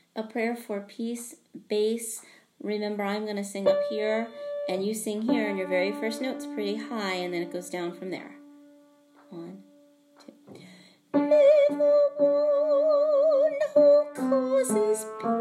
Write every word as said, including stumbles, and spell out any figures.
A Prayer for Peace, bass. Remember, I'm going to sing up here, and you sing here, and your very first note's pretty high, and then it goes down from there. One, two. Little one who causes pain.